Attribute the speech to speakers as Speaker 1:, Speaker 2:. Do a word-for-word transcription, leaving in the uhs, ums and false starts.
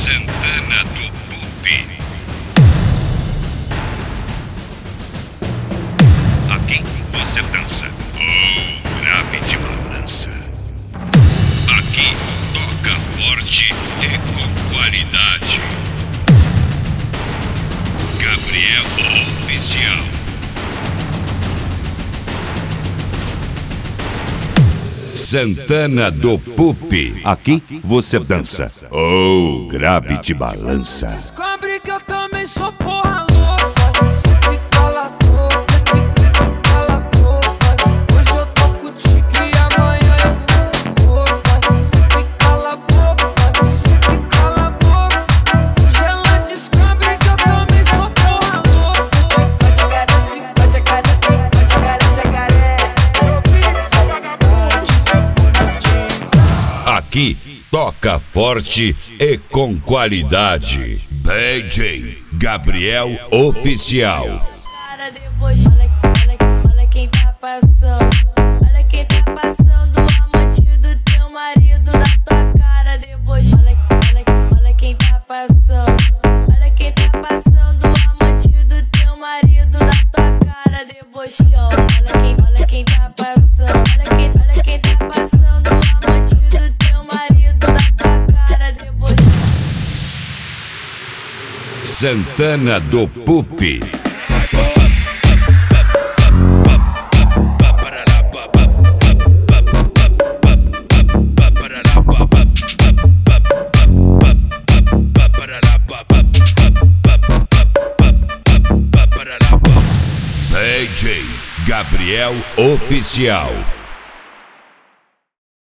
Speaker 1: Santana do Pupi. Aqui você dança ou grave de balança. Aqui toca forte e com qualidade. Gabriel Oficial.
Speaker 2: Santana do Pupi. Aqui você dança ou grave de balança.
Speaker 3: Descobre que eu também sou porra louca. Você que cala a boca, que cala a boca. Hoje eu tô contigo e amanhã eu vou embora. Você que cala a boca, você que cala a boca. Hoje ela descobre que eu também sou porra louca. Vai jogar, vai jogar, vai jogar, jacaré.
Speaker 2: Aqui toca forte e com qualidade. D J Gabriel Oficial.
Speaker 4: Cara, depois olha, olha, olha quem tá passando. Olha quem tá passando, o amante do teu marido na tua cara. Depois olha, olha, olha quem tá passando. Olha quem tá passando, o amante do teu marido na tua cara. Debochão, olha quem, olha quem tá passando. Olha quem, olha quem tá passando, o amante do teu marido na tua cara. Debochão.
Speaker 2: Santana do Pupi. D J Gabriel Oficial.